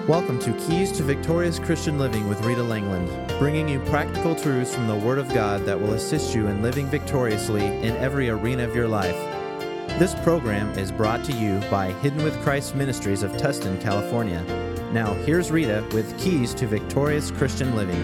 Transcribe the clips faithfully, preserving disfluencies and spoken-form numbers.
Welcome to Keys to Victorious Christian Living with Rita Langland, bringing you practical truths from the Word of God that will assist you in living victoriously in every arena of your life. This program is brought to you by Hidden with Christ Ministries of Tustin, California. Now, here's Rita with Keys to Victorious Christian Living.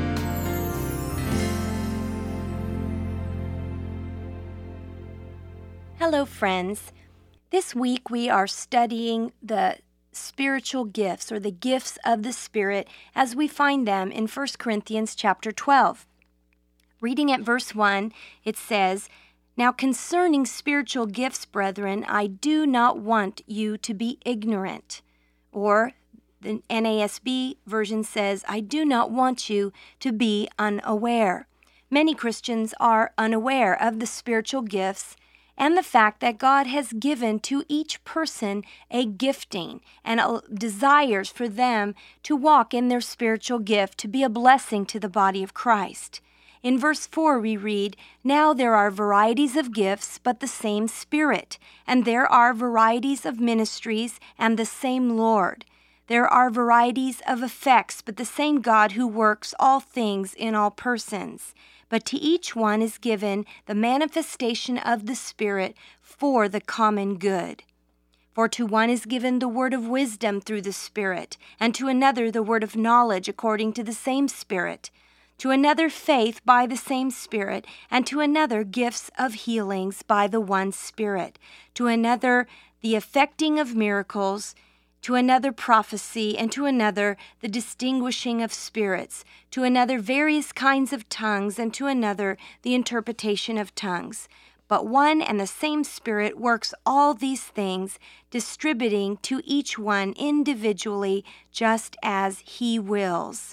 Hello, friends. This week we are studying the spiritual gifts, or the gifts of the Spirit, as we find them in First Corinthians chapter twelve. Reading at verse one, it says, "Now concerning spiritual gifts, brethren, I do not want you to be ignorant." Or the N A S B version says, "I do not want you to be unaware." Many Christians are unaware of the spiritual gifts and the fact that God has given to each person a gifting and desires for them to walk in their spiritual gift, to be a blessing to the body of Christ. In verse four we read, "Now there are varieties of gifts, but the same Spirit, and there are varieties of ministries, and the same Lord. There are varieties of effects, but the same God who works all things in all persons. But to each one is given the manifestation of the Spirit for the common good. For to one is given the word of wisdom through the Spirit, and to another the word of knowledge according to the same Spirit, to another faith by the same Spirit, and to another gifts of healings by the one Spirit, to another the effecting of miracles, to another prophecy, and to another the distinguishing of spirits, to another various kinds of tongues, and to another the interpretation of tongues. But one and the same Spirit works all these things, distributing to each one individually just as He wills."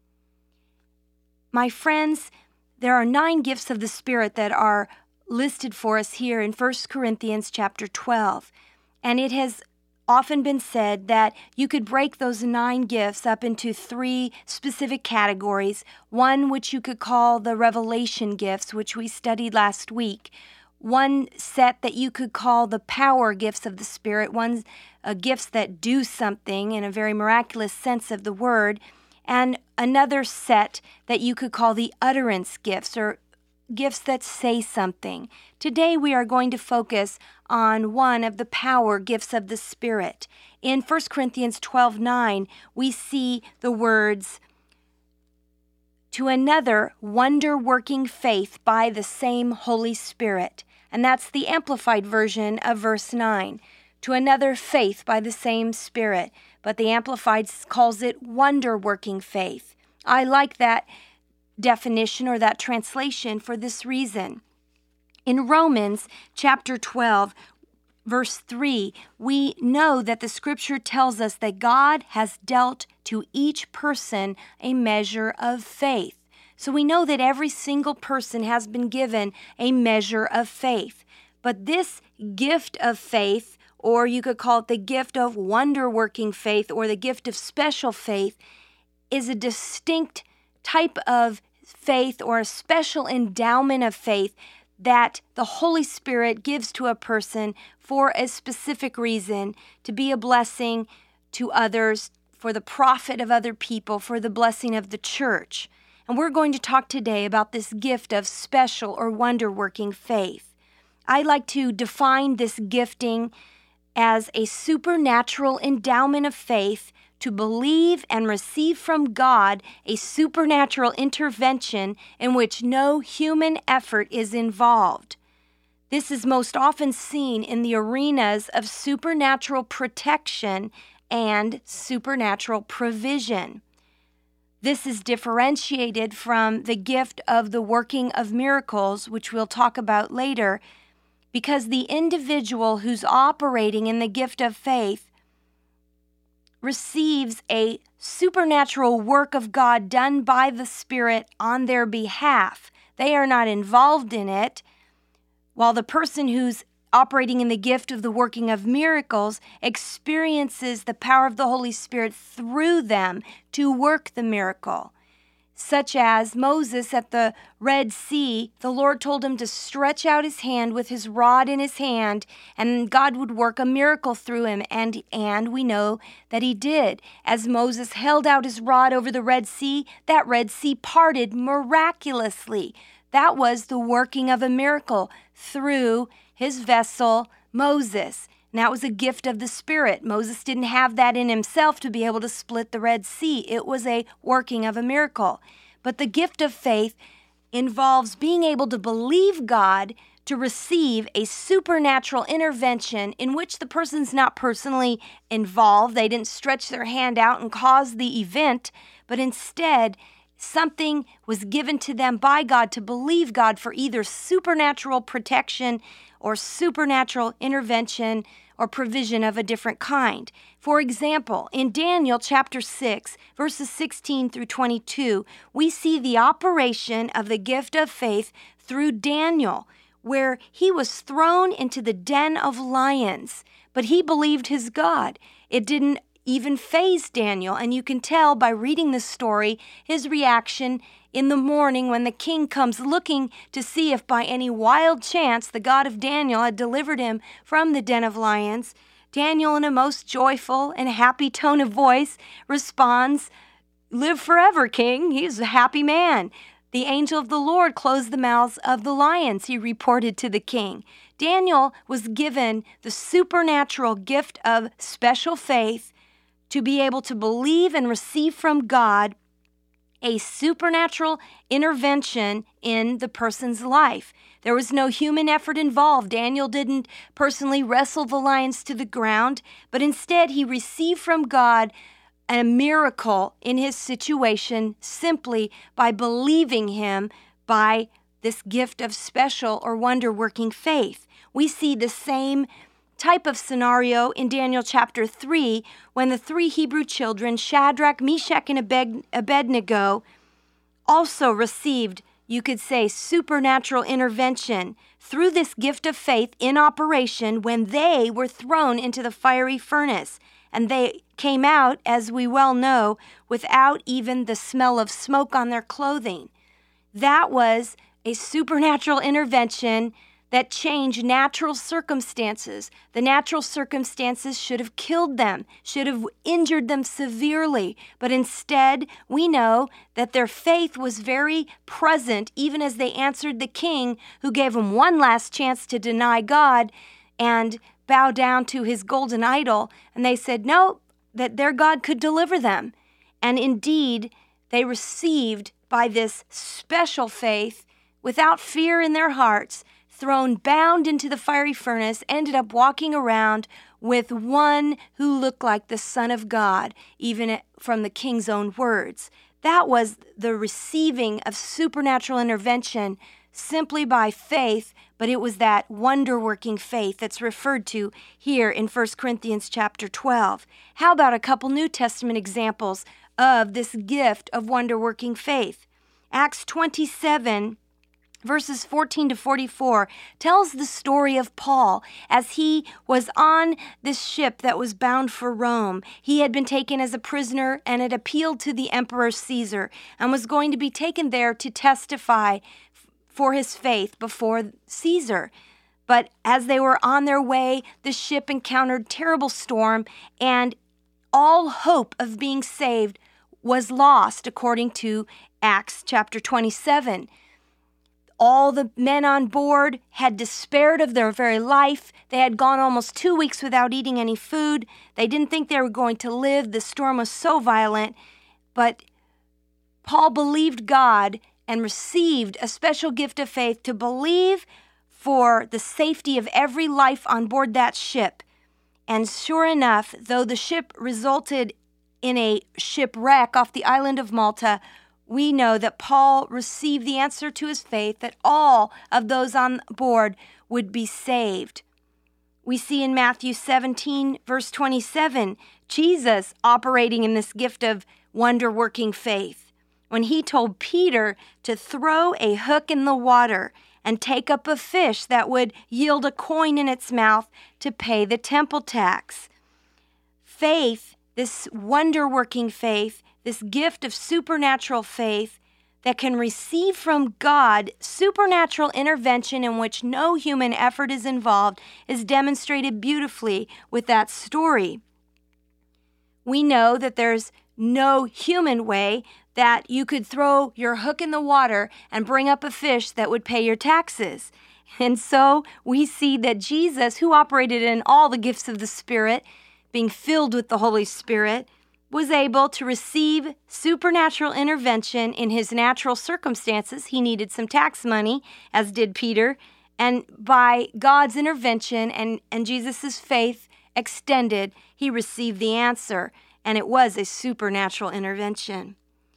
My friends, there are nine gifts of the Spirit that are listed for us here in First Corinthians chapter twelve, and it has often been said that you could break those nine gifts up into three specific categories. One which you could call the revelation gifts, which we studied last week. One set that you could call the power gifts of the Spirit, one uh, gifts that do something in a very miraculous sense of the word, and another set that you could call the utterance gifts, or gifts that say something. Today we are going to focus on one of the power gifts of the Spirit. In First Corinthians twelve nine, we see the words, "To another wonder-working faith by the same Holy Spirit." And that's the Amplified version of verse nine. To another faith by the same Spirit. But the Amplified calls it wonder-working faith. I like that definition or that translation for this reason. In Romans chapter twelve, verse three, we know that the scripture tells us that God has dealt to each person a measure of faith. So we know that every single person has been given a measure of faith. But this gift of faith, or you could call it the gift of wonder-working faith or the gift of special faith, is a distinct type of faith or a special endowment of faith that the Holy Spirit gives to a person for a specific reason, to be a blessing to others, for the profit of other people, for the blessing of the church. And we're going to talk today about this gift of special or wonder-working faith. I like to define this gifting as a supernatural endowment of faith to believe and receive from God a supernatural intervention in which no human effort is involved. This is most often seen in the arenas of supernatural protection and supernatural provision. This is differentiated from the gift of the working of miracles, which we'll talk about later, because the individual who's operating in the gift of faith receives a supernatural work of God done by the Spirit on their behalf. They are not involved in it, while the person who's operating in the gift of the working of miracles experiences the power of the Holy Spirit through them to work the miracle. such as Moses at the Red Sea. The Lord told him to stretch out his hand with his rod in his hand, and God would work a miracle through him, and, and we know that he did. As Moses held out his rod over the Red Sea, that Red Sea parted miraculously. That was the working of a miracle through his vessel, Moses. And that was a gift of the Spirit. Moses didn't have that in himself to be able to split the Red Sea. It was a working of a miracle. But the gift of faith involves being able to believe God to receive a supernatural intervention in which the person's not personally involved. They didn't stretch their hand out and cause the event, but instead something was given to them by God to believe God for either supernatural protection or supernatural intervention or provision of a different kind. For example, in Daniel chapter six, verses sixteen through twenty-two, we see the operation of the gift of faith through Daniel, where he was thrown into the den of lions, but he believed his God. It didn't even faze Daniel, and you can tell by reading the story his reaction in the morning when the king comes looking to see if by any wild chance the God of Daniel had delivered him from the den of lions. Daniel, in a most joyful and happy tone of voice, responds, "Live forever, king." He's a happy man. "The angel of the Lord closed the mouths of the lions," he reported to the king. Daniel was given the supernatural gift of special faith to be able to believe and receive from God a supernatural intervention in the person's life. There was no human effort involved. Daniel didn't personally wrestle the lions to the ground, but instead he received from God a miracle in his situation simply by believing him by this gift of special or wonder-working faith. We see the same type of scenario in Daniel chapter three when the three Hebrew children, Shadrach, Meshach, and Abed- Abednego, also received, you could say, supernatural intervention through this gift of faith in operation when they were thrown into the fiery furnace. And they came out, as we well know, without even the smell of smoke on their clothing. That was a supernatural intervention that changed natural circumstances. The natural circumstances should have killed them, should have injured them severely. But instead, we know that their faith was very present, even as they answered the king, who gave them one last chance to deny God and bow down to his golden idol. And they said, no, that their God could deliver them. And indeed, they received by this special faith, without fear in their hearts, thrown bound into the fiery furnace, ended up walking around with one who looked like the Son of God, even from the king's own words. That was the receiving of supernatural intervention simply by faith, but it was that wonder-working faith that's referred to here in First Corinthians chapter twelve. How about a couple New Testament examples of this gift of wonder-working faith? Acts twenty-seven, verses fourteen to forty-four, tells the story of Paul as he was on this ship that was bound for Rome. He had been taken as a prisoner and had appealed to the Emperor Caesar and was going to be taken there to testify for his faith before Caesar. But as they were on their way, the ship encountered terrible storm, and all hope of being saved was lost, according to Acts chapter twenty-seven. All the men on board had despaired of their very life. They had gone almost two weeks without eating any food. They didn't think they were going to live. The storm was so violent. But Paul believed God and received a special gift of faith to believe for the safety of every life on board that ship. And sure enough, though the ship resulted in a shipwreck off the island of Malta, we know that Paul received the answer to his faith, that all of those on board would be saved. We see in Matthew seventeen, verse twenty-seven, Jesus operating in this gift of wonder-working faith when he told Peter to throw a hook in the water and take up a fish that would yield a coin in its mouth to pay the temple tax. Faith, this wonder-working faith, this gift of supernatural faith, that can receive from God supernatural intervention in which no human effort is involved is demonstrated beautifully with that story. We know that there's no human way that you could throw your hook in the water and bring up a fish that would pay your taxes. And so we see that Jesus, who operated in all the gifts of the Spirit, being filled with the Holy Spirit, was able to receive supernatural intervention in his natural circumstances. He needed some tax money, as did Peter, and by God's intervention and, and Jesus' faith extended, he received the answer, and it was a supernatural intervention.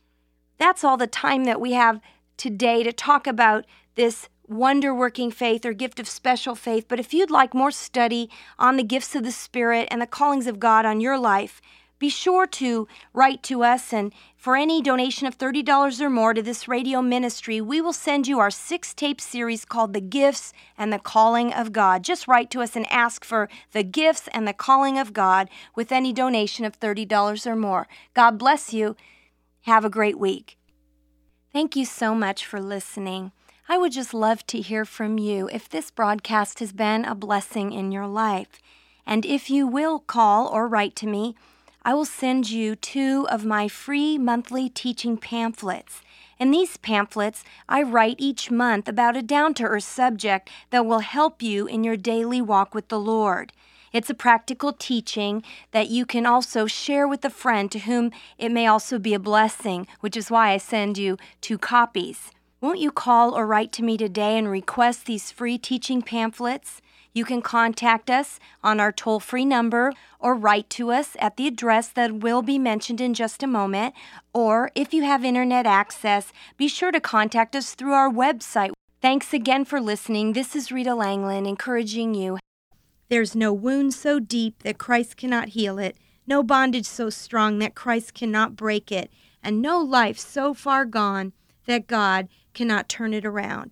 That's all the time that we have today to talk about this wonder-working faith or gift of special faith. But if you'd like more study on the gifts of the Spirit and the callings of God on your life, be sure to write to us, and for any donation of thirty dollars or more to this radio ministry, we will send you our six-tape series called The Gifts and the Calling of God. Just write to us and ask for The Gifts and the Calling of God with any donation of thirty dollars or more. God bless you. Have a great week. Thank you so much for listening. I would just love to hear from you if this broadcast has been a blessing in your life. And if you will call or write to me, I will send you two of my free monthly teaching pamphlets. In these pamphlets, I write each month about a down-to-earth subject that will help you in your daily walk with the Lord. It's a practical teaching that you can also share with a friend to whom it may also be a blessing, which is why I send you two copies. Won't you call or write to me today and request these free teaching pamphlets? You can contact us on our toll-free number or write to us at the address that will be mentioned in just a moment. Or if you have internet access, be sure to contact us through our website. Thanks again for listening. This is Rita Langland encouraging you. There's no wound so deep that Christ cannot heal it, no bondage so strong that Christ cannot break it, and no life so far gone that God cannot turn it around.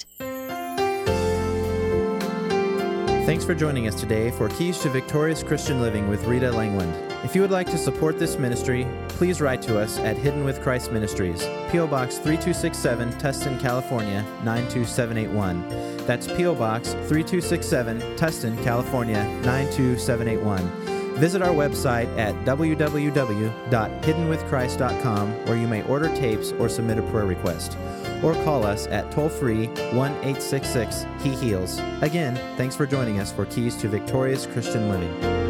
Thanks for joining us today for Keys to Victorious Christian Living with Rita Langland. If you would like to support this ministry, please write to us at Hidden with Christ Ministries, P O Box three two six seven, Tustin, California, nine two seven eight one. That's P O Box three two six seven, Tustin, California, nine two seven eight one. Visit our website at w w w dot hidden with christ dot com, where you may order tapes or submit a prayer request. Or call us at toll-free one eight six six He Heals. Again, thanks for joining us for Keys to Victorious Christian Living.